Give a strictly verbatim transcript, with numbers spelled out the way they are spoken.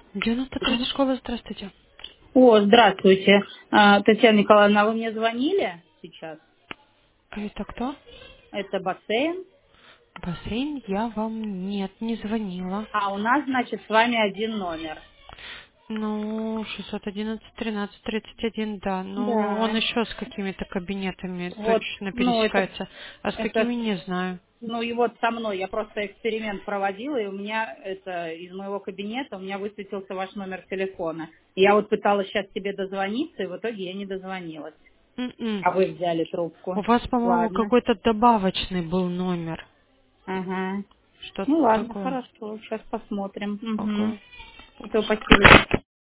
девяносто третья школа, здравствуйте. О, здравствуйте. А, Татьяна Николаевна, вы мне звонили сейчас? Это кто? Это бассейн. Бассейн, я вам нет, не звонила. А у нас, значит, с вами один номер. Ну, шестьсот одиннадцать тринадцать тридцать один, да. Но он Да. еще с какими-то кабинетами Вот, точно ну, это, пересекается. А с это, какими не знаю. ну и вот со мной. Я просто эксперимент проводила, и у меня это из моего кабинета у меня высветился ваш номер телефона. И я вот пыталась сейчас тебе дозвониться, и в итоге я не дозвонилась. М-м. А вы взяли У трубку. вас, по-моему, Ладно. какой-то добавочный был номер. Ага. Что-то Ну ладно, такое. хорошо. Сейчас посмотрим. Угу. Ого. Все, спасибо.